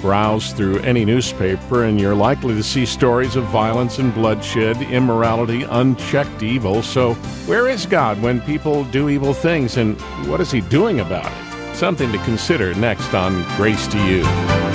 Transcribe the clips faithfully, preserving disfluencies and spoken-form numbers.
browse through any newspaper, and you're likely to see stories of violence and bloodshed, immorality, unchecked evil. So where is God when people do evil things, and what is He doing about it? Something to consider next on Grace to You.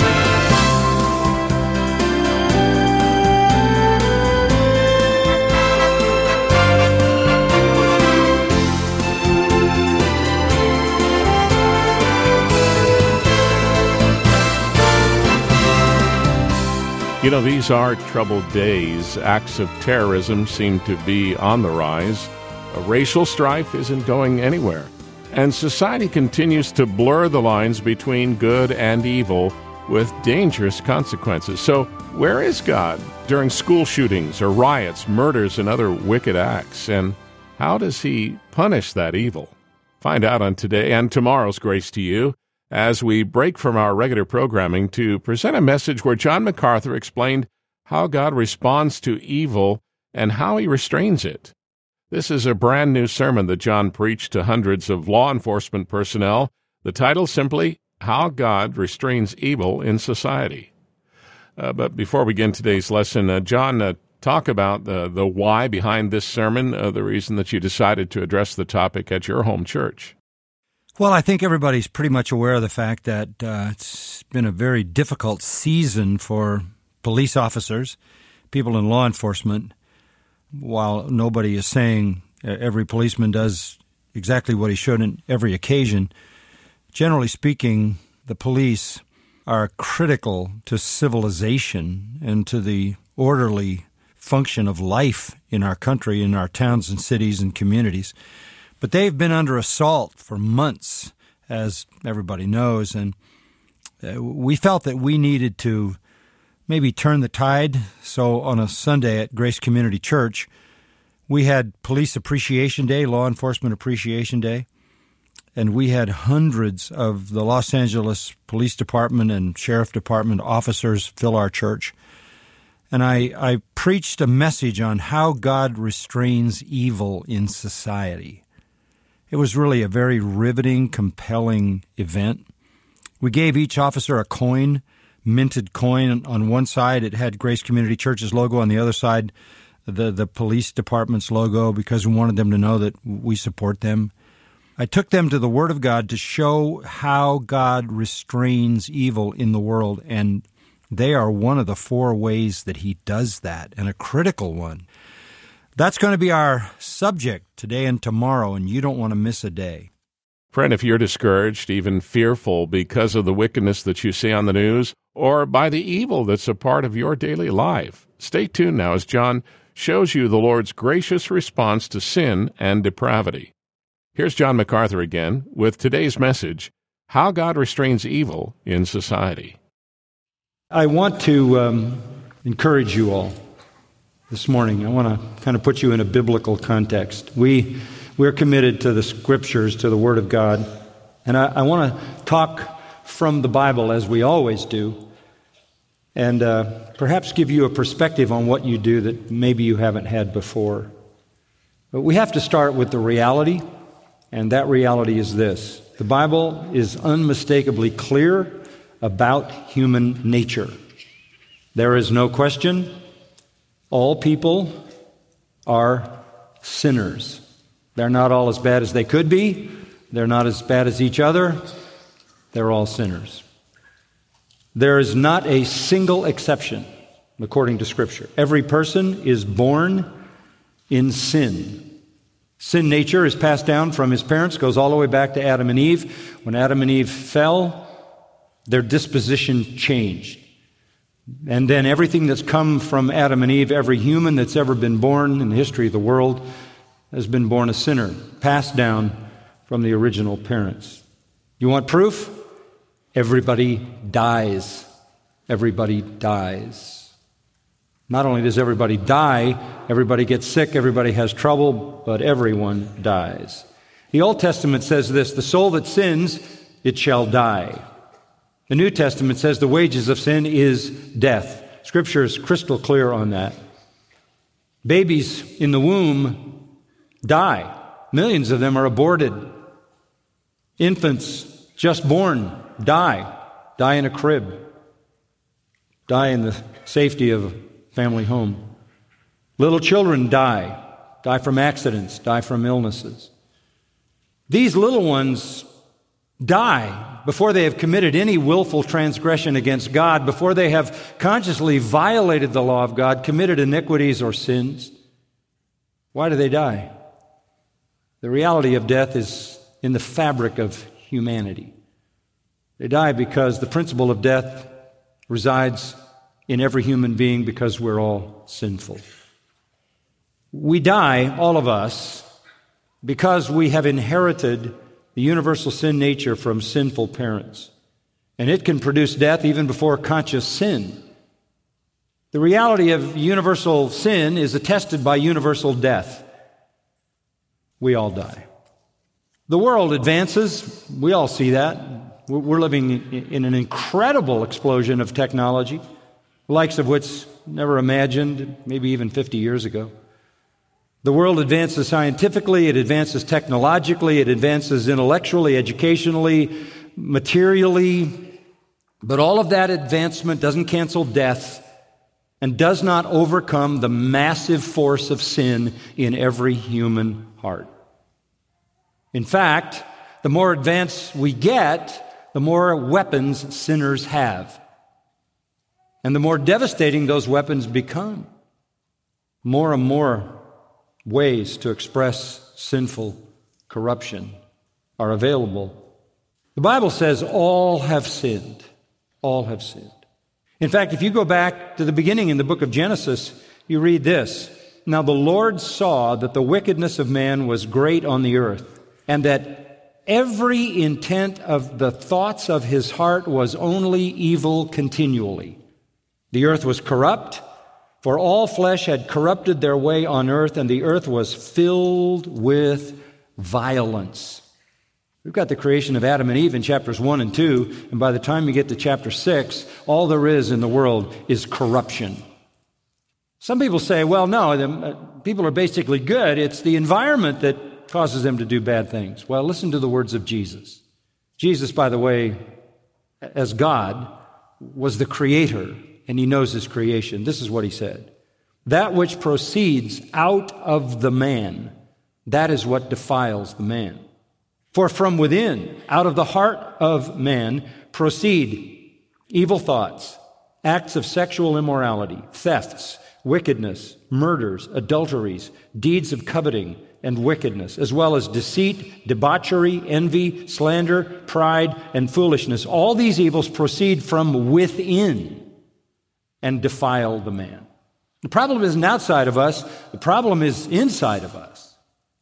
You know, these are troubled days. Acts of terrorism seem to be on the rise. A racial strife isn't going anywhere. And society continues to blur the lines between good and evil with dangerous consequences. So where is God during school shootings or riots, murders, and other wicked acts? And how does He punish that evil? Find out on today and tomorrow's Grace to You, as we break from our regular programming to present a message where John MacArthur explained how God responds to evil and how He restrains it. This is a brand new sermon that John preached to hundreds of law enforcement personnel. The title simply, How God Restrains Evil in Society. Uh, but before we begin today's lesson, uh, John, uh, talk about the, the why behind this sermon, uh, the reason that you decided to address the topic at your home church. Well, I think everybody's pretty much aware of the fact that uh, it's been a very difficult season for police officers, people in law enforcement. While nobody is saying every policeman does exactly what he should in every occasion, generally speaking, the police are critical to civilization and to the orderly function of life in our country, in our towns and cities and communities. But they've been under assault for months, as everybody knows, and we felt that we needed to maybe turn the tide. So on a Sunday at Grace Community Church, we had Police Appreciation Day, Law Enforcement Appreciation Day, and we had hundreds of the Los Angeles Police Department and Sheriff Department officers fill our church. And I, I preached a message on how God restrains evil in society. It was really a very riveting, compelling event. We gave each officer a coin, minted coin. On one side, it had Grace Community Church's logo. On the other side, the, the police department's logo, because we wanted them to know that we support them. I took them to the Word of God to show how God restrains evil in the world, and they are one of the four ways that He does that, and a critical one. That's going to be our subject today and tomorrow, and you don't want to miss a day. Friend, if you're discouraged, even fearful because of the wickedness that you see on the news, or by the evil that's a part of your daily life, stay tuned now as John shows you the Lord's gracious response to sin and depravity. Here's John MacArthur again with today's message, How God Restrains Evil in Society. I want to um, encourage you all this morning. I want to kind of put you in a biblical context. We, we're committed to the Scriptures, to the Word of God, and I, I want to talk from the Bible as we always do, and uh, perhaps give you a perspective on what you do that maybe you haven't had before. But we have to start with the reality, and that reality is this. The Bible is unmistakably clear about human nature. There is no question. All people are sinners. They're not all as bad as they could be. They're not as bad as each other. They're all sinners. There is not a single exception, according to Scripture. Every person is born in sin. Sin nature is passed down from his parents, goes all the way back to Adam and Eve. When Adam and Eve fell, their disposition changed. And then everything that's come from Adam and Eve, every human that's ever been born in the history of the world, has been born a sinner, passed down from the original parents. You want proof? Everybody dies. Everybody dies. Not only does everybody die, everybody gets sick, everybody has trouble, but everyone dies. The Old Testament says this, the soul that sins, it shall die. The New Testament says the wages of sin is death. Scripture is crystal clear on that. Babies in the womb die. Millions of them are aborted. Infants just born die, die in a crib. die in the safety of a family home. Little children die, die from accidents, die from illnesses. These little ones die before they have committed any willful transgression against God, before they have consciously violated the law of God, committed iniquities or sins. Why do they die? The reality of death is in the fabric of humanity. They die because the principle of death resides in every human being because we're all sinful. We die, all of us, because we have inherited the universal sin nature from sinful parents. And it can produce death even before conscious sin. The reality of universal sin is attested by universal death. We all die. The world advances. We all see that. We're living in an incredible explosion of technology, the likes of which never imagined, maybe even fifty years ago. The world advances scientifically, it advances technologically, it advances intellectually, educationally, materially. But all of that advancement doesn't cancel death and does not overcome the massive force of sin in every human heart. In fact, the more advanced we get, the more weapons sinners have. And the more devastating those weapons become. More and more ways to express sinful corruption are available. The Bible says all have sinned. All have sinned. In fact, if you go back to the beginning in the book of Genesis, you read this. Now the Lord saw that the wickedness of man was great on the earth, and that every intent of the thoughts of his heart was only evil continually. The earth was corrupt, for all flesh had corrupted their way on earth, and the earth was filled with violence. We've got the creation of Adam and Eve in chapters one and two, and by the time you get to chapter six, all there is in the world is corruption. Some people say, well, no, the, people are basically good. It's the environment that causes them to do bad things. Well, listen to the words of Jesus. Jesus, by the way, as God, was the creator, and he knows his creation. This is what he said. That which proceeds out of the man, that is what defiles the man. For from within, out of the heart of man, proceed evil thoughts, acts of sexual immorality, thefts, wickedness, murders, adulteries, deeds of coveting and wickedness, as well as deceit, debauchery, envy, slander, pride, and foolishness. All these evils proceed from within and defile the man. The problem isn't outside of us. The problem is inside of us.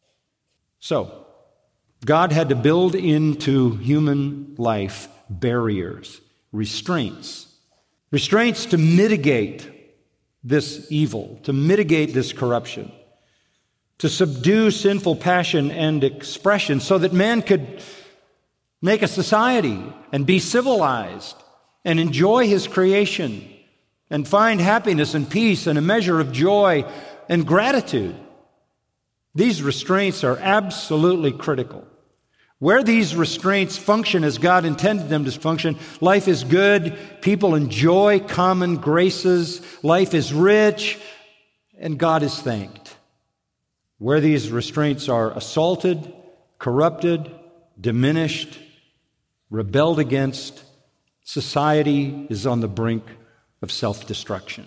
So, God had to build into human life barriers, restraints. Restraints to mitigate this evil, to mitigate this corruption, to subdue sinful passion and expression so that man could make a society and be civilized and enjoy his creation and find happiness and peace and a measure of joy and gratitude. These restraints are absolutely critical. Where these restraints function as God intended them to function, life is good, people enjoy common graces, life is rich, and God is thanked. Where these restraints are assaulted, corrupted, diminished, rebelled against, society is on the brink of self-destruction.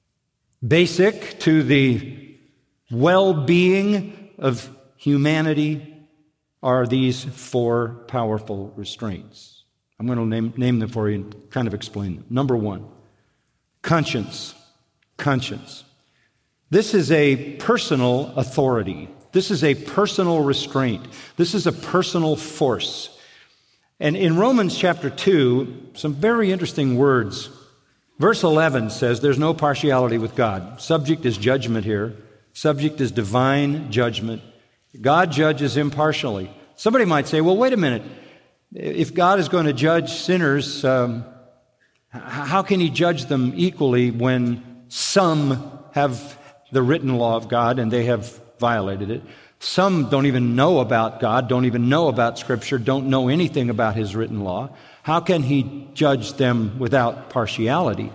Basic to the well-being of humanity are these four powerful restraints. I'm going to name, name them for you and kind of explain them. Number one, conscience. Conscience. This is a personal authority. This is a personal restraint. This is a personal force. And in Romans chapter two, some very interesting words. Verse eleven says there's no partiality with God. Subject is judgment here. Subject is divine judgment. God judges impartially. Somebody might say, well, wait a minute. If God is going to judge sinners, um, how can he judge them equally when some have the written law of God and they have violated it? Some don't even know about God, don't even know about Scripture, don't know anything about his written law. How can he judge them without partiality?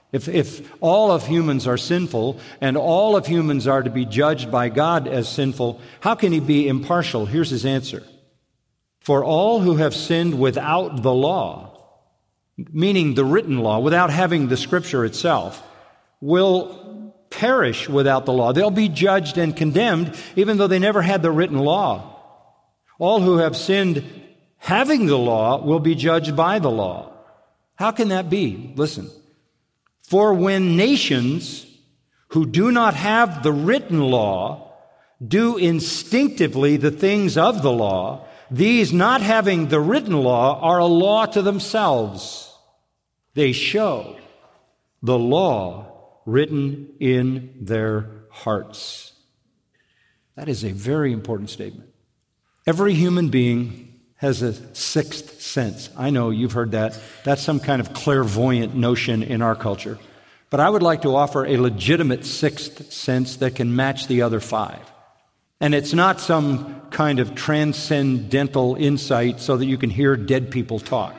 If, if all of humans are sinful and all of humans are to be judged by God as sinful, how can he be impartial? Here's his answer. For all who have sinned without the law, meaning the written law, without having the Scripture itself, will perish without the law. They'll be judged and condemned even though they never had the written law. All who have sinned having the law will be judged by the law. How can that be? Listen. For when nations who do not have the written law do instinctively the things of the law, these not having the written law are a law to themselves. They show the law written in their hearts. That is a very important statement. Every human being has a sixth sense. I know you've heard that. That's some kind of clairvoyant notion in our culture. But I would like to offer a legitimate sixth sense that can match the other five. And it's not some kind of transcendental insight so that you can hear dead people talk.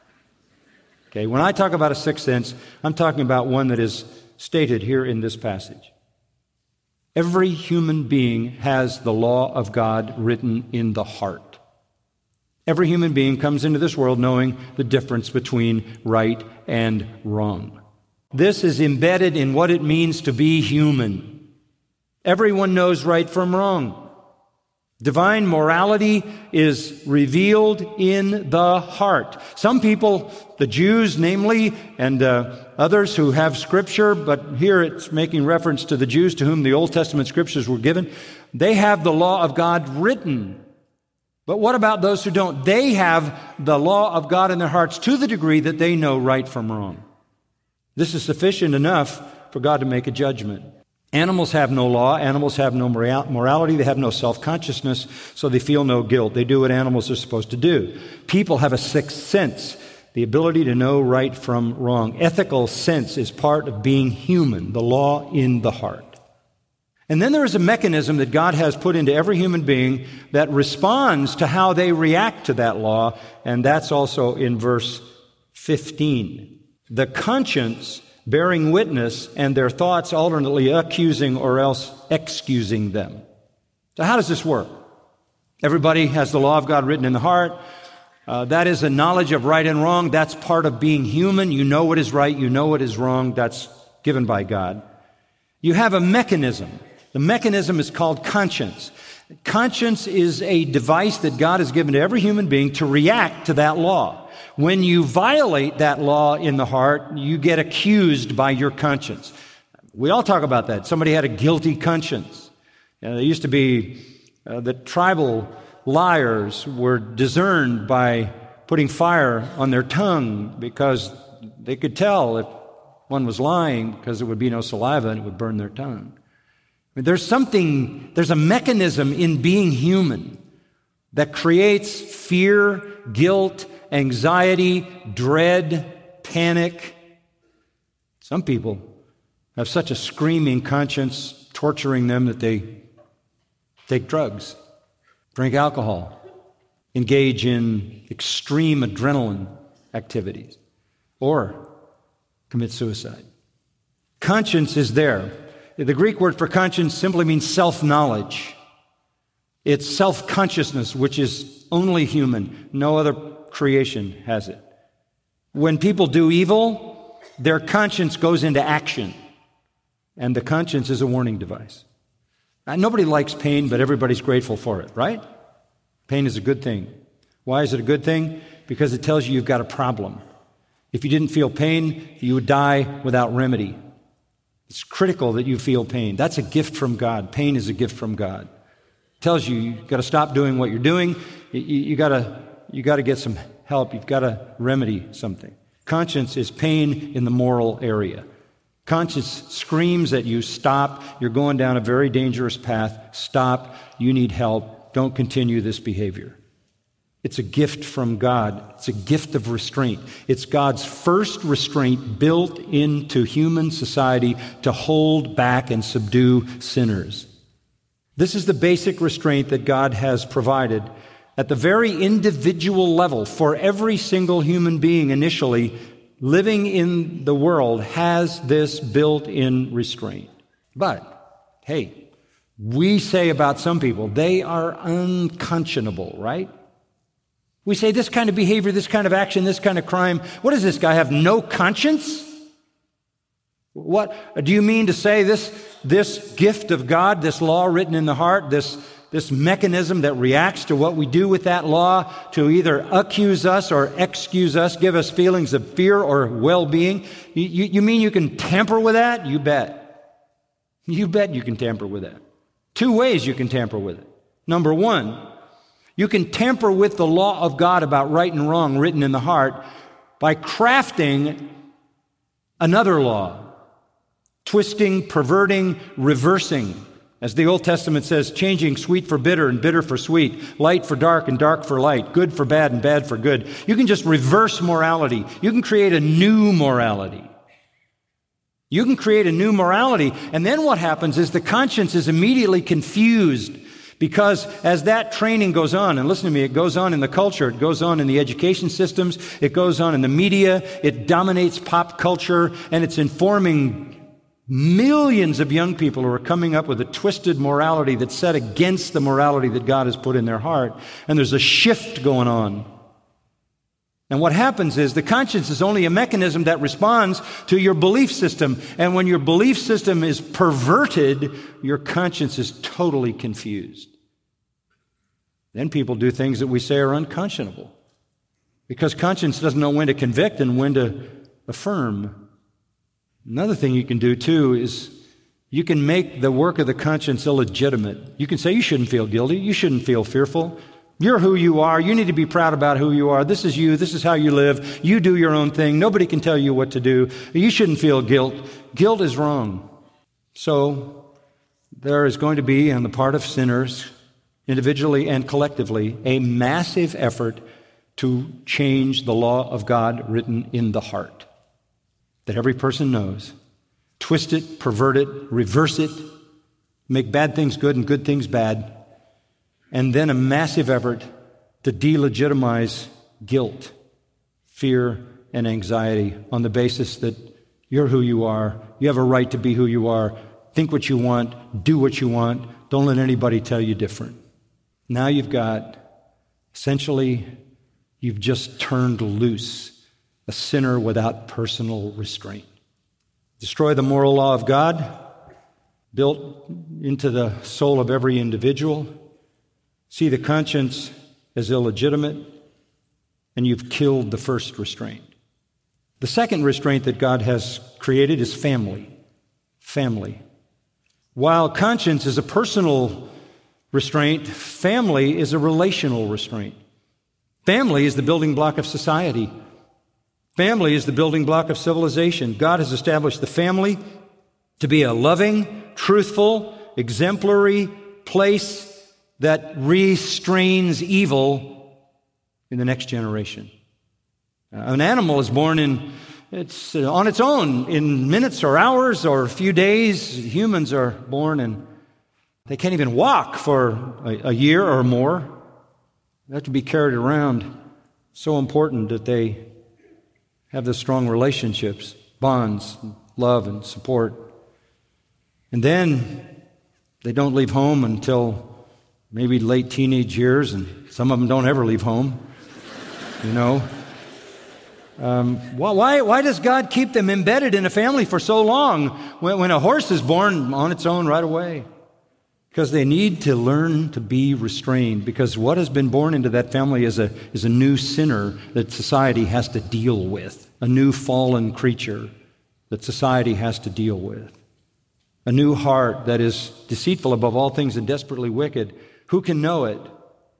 Okay, when I talk about a sixth sense, I'm talking about one that is stated here in this passage. Every human being has the law of God written in the heart. Every human being comes into this world knowing the difference between right and wrong. This is embedded in what it means to be human. Everyone knows right from wrong. Divine morality is revealed in the heart. Some people, the Jews namely, and uh, others who have Scripture, but here it's making reference to the Jews to whom the Old Testament Scriptures were given, they have the law of God written. But what about those who don't? They have the law of God in their hearts to the degree that they know right from wrong. This is sufficient enough for God to make a judgment. Animals have no law. Animals have no morality. They have no self-consciousness, so they feel no guilt. They do what animals are supposed to do. People have a sixth sense, the ability to know right from wrong. Ethical sense is part of being human, the law in the heart. And then there is a mechanism that God has put into every human being that responds to how they react to that law, and that's also in verse fifteen. The conscience bearing witness and their thoughts alternately accusing or else excusing them. So how does this work? Everybody has the law of God written in the heart. Uh, that is a knowledge of right and wrong. That's part of being human. You know what is right. You know what is wrong. That's given by God. You have a mechanism. The mechanism is called conscience. Conscience is a device that God has given to every human being to react to that law. When you violate that law in the heart, you get accused by your conscience. We all talk about that. Somebody had a guilty conscience. You know, there used to be uh, the tribal liars were discerned by putting fire on their tongue because they could tell if one was lying because there would be no saliva and it would burn their tongue. I mean, there's something, there's a mechanism in being human that creates fear, guilt, anxiety, dread, panic. Some people have such a screaming conscience torturing them that they take drugs, drink alcohol, engage in extreme adrenaline activities, or commit suicide. Conscience is there. The Greek word for conscience simply means self-knowledge. It's self-consciousness, which is only human. No other creation has it. When people do evil, their conscience goes into action. And the conscience is a warning device. Now, nobody likes pain, but everybody's grateful for it, right? Pain is a good thing. Why is it a good thing? Because it tells you you've got a problem. If you didn't feel pain, you would die without remedy. It's critical that you feel pain. That's a gift from God. Pain is a gift from God. It tells you you've got to stop doing what you're doing. You, you, you got to you got to get some help. You've got to remedy something. Conscience is pain in the moral area. Conscience screams at you, stop. You're going down a very dangerous path. Stop. You need help. Don't continue this behavior. It's a gift from God. It's a gift of restraint. It's God's first restraint built into human society to hold back and subdue sinners. This is the basic restraint that God has provided at the very individual level for every single human being initially living in the world has this built-in restraint. But, hey, we say about some people, they are unconscionable, right? We say this kind of behavior, this kind of action, this kind of crime. What does this guy have, no conscience? What do you mean to say this, this gift of God, this law written in the heart, this, this mechanism that reacts to what we do with that law to either accuse us or excuse us, give us feelings of fear or well-being? You, you, you mean you can tamper with that? You bet. You bet you can tamper with that. Two ways you can tamper with it. Number one, you can tamper with the law of God about right and wrong written in the heart by crafting another law. Twisting, perverting, reversing. As the Old Testament says, changing sweet for bitter and bitter for sweet, light for dark and dark for light, good for bad and bad for good. You can just reverse morality. You can create a new morality. You can create a new morality, and then what happens is the conscience is immediately confused, because as that training goes on, and listen to me, it goes on in the culture, it goes on in the education systems, it goes on in the media, it dominates pop culture, and it's informing millions of young people who are coming up with a twisted morality that's set against the morality that God has put in their heart. And there's a shift going on. And what happens is the conscience is only a mechanism that responds to your belief system. And when your belief system is perverted, your conscience is totally confused. Then people do things that we say are unconscionable, because conscience doesn't know when to convict and when to affirm. Another thing you can do, too, is you can make the work of the conscience illegitimate. You can say, you shouldn't feel guilty. You shouldn't feel fearful. You're who you are. You need to be proud about who you are. This is you. This is how you live. You do your own thing. Nobody can tell you what to do. You shouldn't feel guilt. Guilt is wrong. So there is going to be, on the part of sinners, individually and collectively, a massive effort to change the law of God written in the heart, that every person knows. Twist it, pervert it, reverse it, make bad things good and good things bad, and then a massive effort to delegitimize guilt, fear, and anxiety on the basis that you're who you are, you have a right to be who you are, think what you want, do what you want, don't let anybody tell you different. Now you've got, essentially, you've just turned loose a sinner without personal restraint. Destroy the moral law of God built into the soul of every individual. See the conscience as illegitimate, and you've killed the first restraint. The second restraint that God has created is family. Family. While conscience is a personal restraint, family is a relational restraint. Family is the building block of society. Family is the building block of civilization. God has established the family to be a loving, truthful, exemplary place that restrains evil in the next generation. Uh, an animal is born in, it's uh, on its own in minutes or hours or a few days. Humans are born and they can't even walk for a, a year or more. They have to be carried around. So important that they have the strong relationships, bonds, love, and support. And then they don't leave home until maybe late teenage years, and some of them don't ever leave home, you know. Um, why, why does God keep them embedded in a family for so long when, when a horse is born on its own right away? Because they need to learn to be restrained, because what has been born into that family is a, is a new sinner that society has to deal with, a new fallen creature that society has to deal with, a new heart that is deceitful above all things and desperately wicked. Who can know it?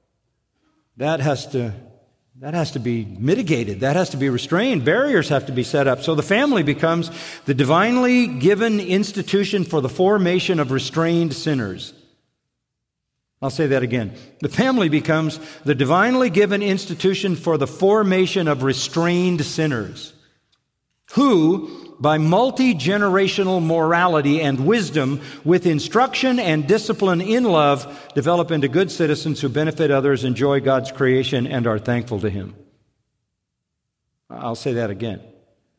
That has to, that has to be mitigated. That has to be restrained. Barriers have to be set up. So the family becomes the divinely given institution for the formation of restrained sinners. I'll say that again. The family becomes the divinely given institution for the formation of restrained sinners who, by multi-generational morality and wisdom, with instruction and discipline in love, develop into good citizens who benefit others, enjoy God's creation, and are thankful to Him. I'll say that again.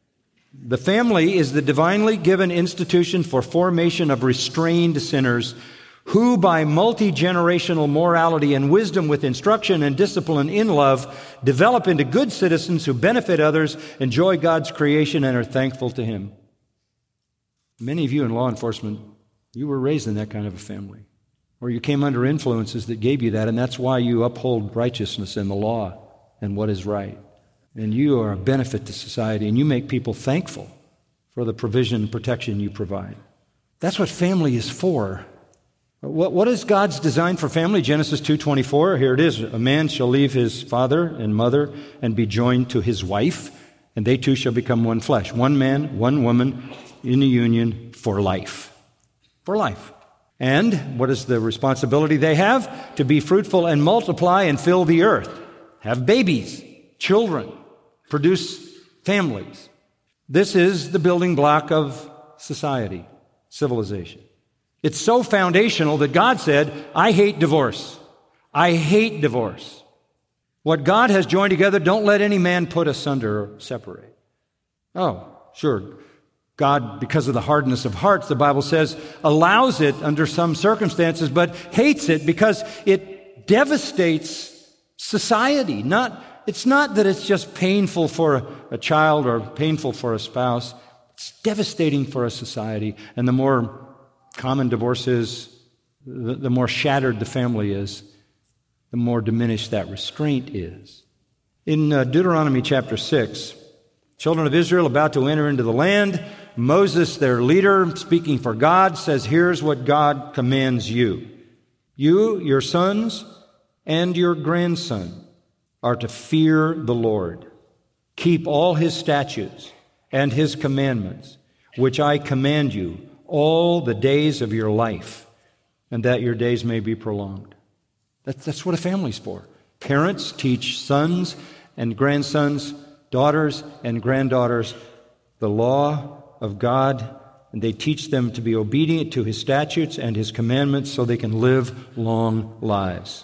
The family is the divinely given institution for formation of restrained sinners who by multi-generational morality and wisdom with instruction and discipline in love develop into good citizens who benefit others, enjoy God's creation, and are thankful to Him. Many of you in law enforcement, you were raised in that kind of a family, or you came under influences that gave you that, and that's why you uphold righteousness and the law and what is right. And you are a benefit to society, and you make people thankful for the provision and protection you provide. That's what family is for. What, what is God's design for family? Genesis two twenty-four, here it is. A man shall leave his father and mother and be joined to his wife, and they two shall become one flesh. One man, one woman in a union for life. For life. And what is the responsibility they have? To be fruitful and multiply and fill the earth. Have babies, children, produce families. This is the building block of society, civilization. It's so foundational that God said, I hate divorce. I hate divorce. What God has joined together, don't let any man put asunder or separate. Oh, sure. God, because of the hardness of hearts, the Bible says, allows it under some circumstances, but hates it because it devastates society. Not, it's not that it's just painful for a, a child or painful for a spouse. It's devastating for a society. And the more common divorce is, the, the more shattered the family is, the more diminished that restraint is. In uh, Deuteronomy chapter six, children of Israel about to enter into the land, Moses, their leader, speaking for God, says, here's what God commands you. You, your sons, and your grandson are to fear the Lord. Keep all His statutes and His commandments, which I command you, all the days of your life, and that your days may be prolonged. That's, that's what a family's for. Parents teach sons and grandsons, daughters and granddaughters, the law of God, and they teach them to be obedient to His statutes and His commandments so they can live long lives.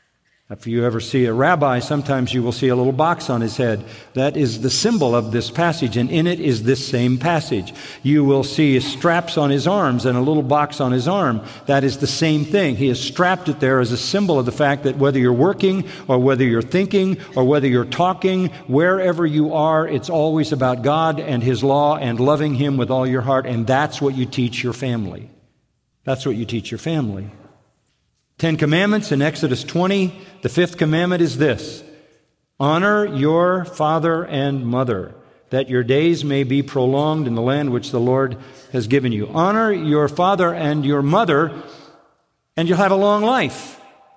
If you ever see a rabbi, sometimes you will see a little box on his head. That is the symbol of this passage, and in it is this same passage. You will see straps on his arms and a little box on his arm. That is the same thing. He has strapped it there as a symbol of the fact that whether you're working or whether you're thinking or whether you're talking, wherever you are, it's always about God and His law and loving Him with all your heart, and that's what you teach your family. That's what you teach your family. Ten Commandments in Exodus twenty. The fifth commandment is this: honor your father and mother, that your days may be prolonged in the land which the Lord has given you. Honor your father and your mother, and you'll have a long life.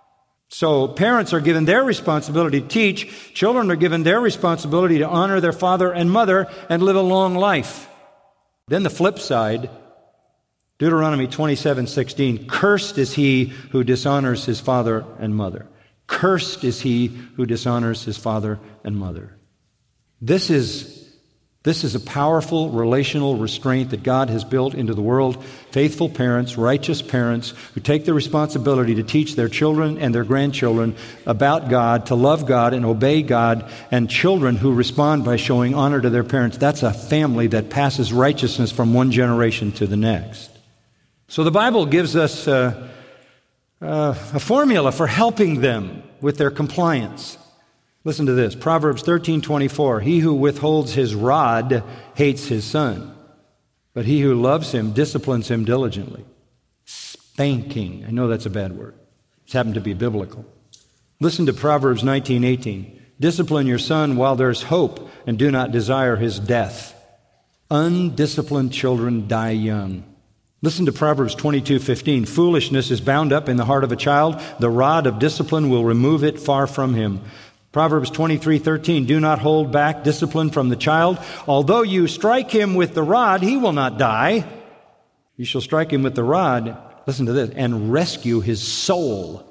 So parents are given their responsibility to teach. Children are given their responsibility to honor their father and mother and live a long life. Then the flip side, Deuteronomy twenty-seven sixteen, cursed is he who dishonors his father and mother. Cursed is he who dishonors his father and mother. This is, this is a powerful relational restraint that God has built into the world. Faithful parents, righteous parents, who take the responsibility to teach their children and their grandchildren about God, to love God and obey God, and children who respond by showing honor to their parents. That's a family that passes righteousness from one generation to the next. So the Bible gives us uh, uh, a formula for helping them with their compliance. Listen to this, Proverbs thirteen twenty-four. He who withholds his rod hates his son, but he who loves him disciplines him diligently. Spanking. I know that's a bad word. It's happened to be biblical. Listen to Proverbs nineteen eighteen. Discipline your son while there's hope, and do not desire his death. Undisciplined children die young. Listen to Proverbs twenty-two fifteen. Foolishness is bound up in the heart of a child. The rod of discipline will remove it far from him. Proverbs twenty-three thirteen. Do not hold back discipline from the child. Although you strike him with the rod, he will not die. You shall strike him with the rod, listen to this, and rescue his soul.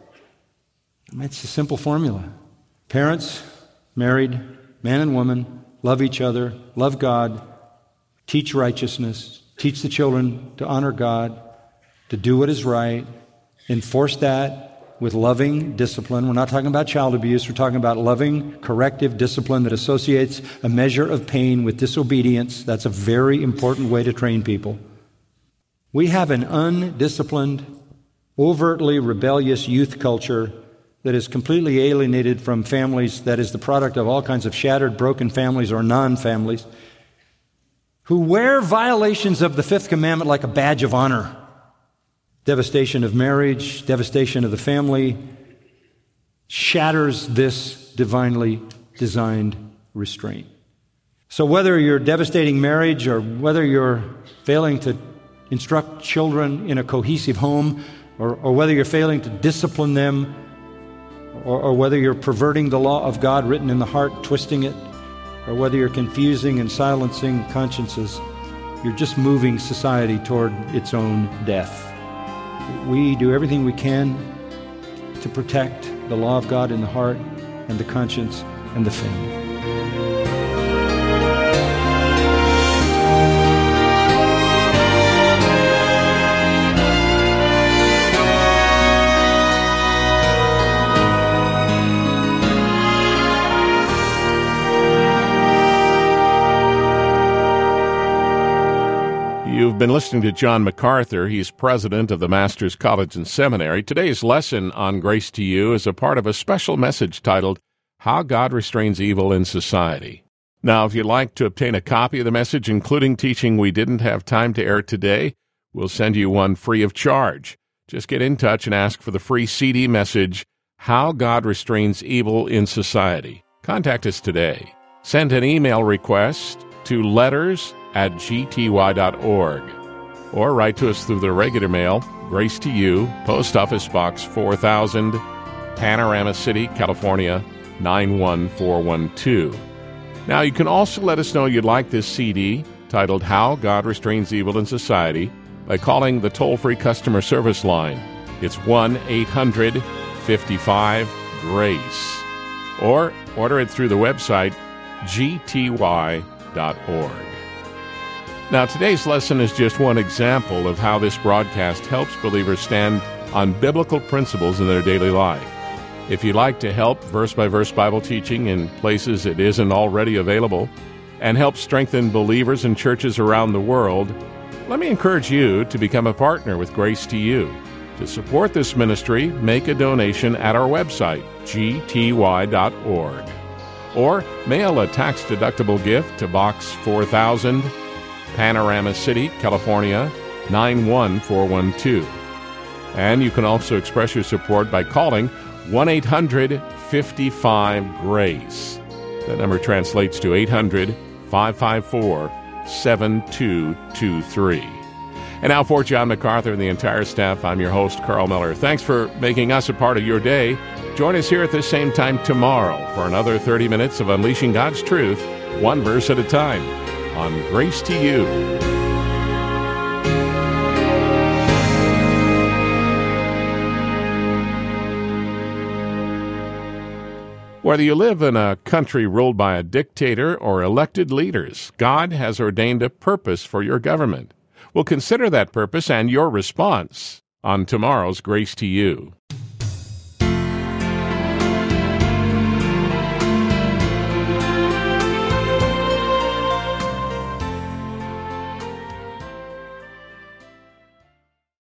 It's a simple formula. Parents, married, man and woman, love each other, love God, teach righteousness, teach the children to honor God, to do what is right, enforce that with loving discipline. We're not talking about child abuse. We're talking about loving, corrective discipline that associates a measure of pain with disobedience. That's a very important way to train people. We have an undisciplined, overtly rebellious youth culture that is completely alienated from families, that is the product of all kinds of shattered, broken families or non-families, who wear violations of the fifth commandment like a badge of honor. Devastation of marriage, devastation of the family, shatters this divinely designed restraint. So whether you're devastating marriage or whether you're failing to instruct children in a cohesive home, or, or whether you're failing to discipline them, or, or whether you're perverting the law of God written in the heart, twisting it, or whether you're confusing and silencing consciences, you're just moving society toward its own death. We do everything we can to protect the law of God in the heart and the conscience and the family. You've been listening to John MacArthur. He's president of the Masters College and Seminary. Today's lesson on Grace to You is a part of a special message titled, How God Restrains Evil in Society. Now, if you'd like to obtain a copy of the message, including teaching we didn't have time to air today, we'll send you one free of charge. Just get in touch and ask for the free C D message, How God Restrains Evil in Society. Contact us today. Send an email request to letters at g t y dot org, or write to us through the regular mail, Grace to You, Post Office Box four thousand, Panorama City, California, nine one four one two. Now, you can also let us know you'd like this C D, titled How God Restrains Evil in Society, by calling the toll-free customer service line. It's one eight hundred fifty-five GRACE. Or order it through the website, g t y dot org. Now, today's lesson is just one example of how this broadcast helps believers stand on biblical principles in their daily life. If you'd like to help verse-by-verse Bible teaching in places it isn't already available, and help strengthen believers in churches around the world, let me encourage you to become a partner with Grace to You. To support this ministry, make a donation at our website, g t y dot org. Or mail a tax-deductible gift to Box four thousand, Panorama City, California, nine one four one two. And you can also express your support by calling one eight hundred fifty-five GRACE. That number translates to eight hundred five five four seven two two three. And now for John MacArthur and the entire staff, I'm your host, Carl Miller. Thanks for making us a part of your day. Join us here at the same time tomorrow for another thirty minutes of Unleashing God's Truth, one verse at a time, on Grace to You. Whether you live in a country ruled by a dictator or elected leaders, God has ordained a purpose for your government. We'll consider that purpose and your response on tomorrow's Grace to You.